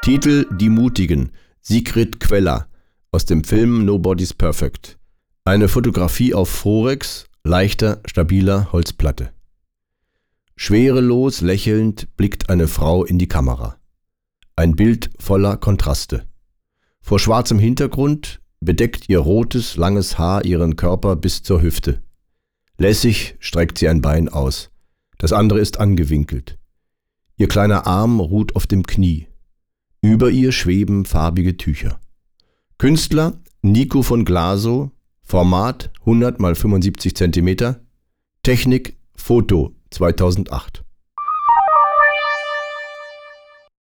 Titel: Die Mutigen, Sigrid Queller, aus dem Film Nobody's Perfect. Eine Fotografie auf Forex, leichter, stabiler Holzplatte. Schwerelos lächelnd blickt eine Frau in die Kamera. Ein Bild voller Kontraste. Vor schwarzem Hintergrund bedeckt ihr rotes, langes Haar ihren Körper bis zur Hüfte. Lässig streckt sie ein Bein aus. Das andere ist angewinkelt. Ihr kleiner Arm ruht auf dem Knie. Über ihr schweben farbige Tücher. Künstler Nico von Glasow, Format 100 x 75 cm, Technik Foto 2008.